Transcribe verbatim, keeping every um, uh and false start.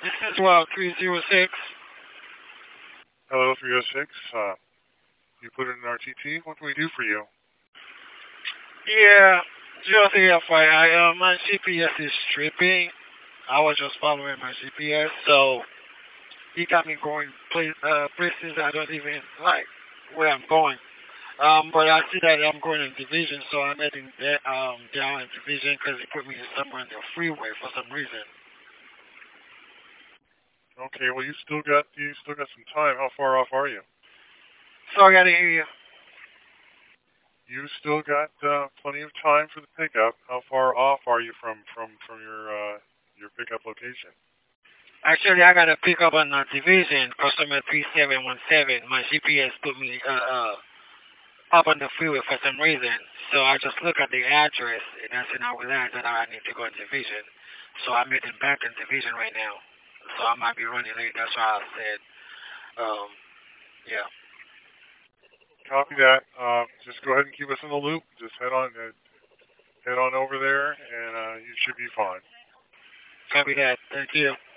This is well three zero six. Hello, three oh six. Uh, you put it in our T T. What can we do for you? Yeah, just a F Y I. Uh, my G P S is tripping. I was just following my G P S, so he got me going place, uh, places I don't even like where I'm going. Um, but I see that I'm going in division, so I'm heading da- um, down in division because he put me somewhere on the freeway for some reason. Okay, well you still got you still got some time. How far off are you? Sorry, I didn't hear you. You still got uh, plenty of time for the pickup. How far off are you from from from your uh, your pickup location? Actually, I got to pick up on a division, customer three seven one seven. My G P S put me uh, uh, up on the freeway for some reason. So I just look at the address, and that's when I realized that I need to go in division. So I'm heading back in division right now. So I might be running late. That's why I said, um, yeah. Copy that. Uh, just go ahead and keep us in the loop. Just head on uh, head on over there, and uh, you should be fine. Copy that. Thank you.